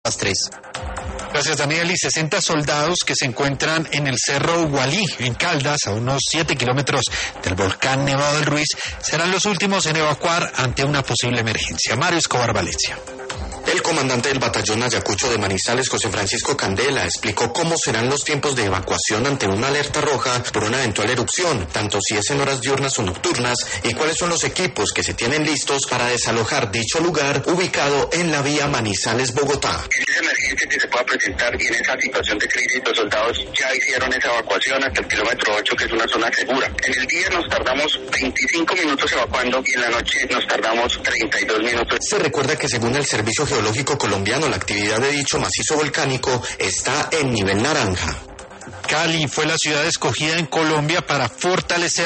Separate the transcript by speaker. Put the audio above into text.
Speaker 1: las 3.
Speaker 2: Gracias, Daniel. Y 60 soldados que se encuentran en el Cerro Ugualí, en Caldas, a unos 7 kilómetros del volcán Nevado del Ruiz, serán los últimos en evacuar ante una posible emergencia. Mario Escobar Valencia.
Speaker 3: El comandante del batallón Ayacucho de Manizales, José Francisco Candela, explicó cómo serán los tiempos de evacuación ante una alerta roja por una eventual erupción, tanto si es en horas diurnas o nocturnas, y cuáles son los equipos que se tienen listos para desalojar dicho lugar ubicado en la vía Manizales-Bogotá.
Speaker 4: En esa emergencia que se pueda presentar y en esa situación de crisis, los soldados ya hicieron esa evacuación hasta el kilómetro 8, que es una zona segura. En el día nos tardamos 25 minutos evacuando y en la noche nos tardamos 32 minutos.
Speaker 3: Se recuerda que según el Servicio Geológico Colombiano, la actividad de dicho macizo volcánico está en nivel naranja.
Speaker 2: Cali fue la ciudad escogida en Colombia para fortalecer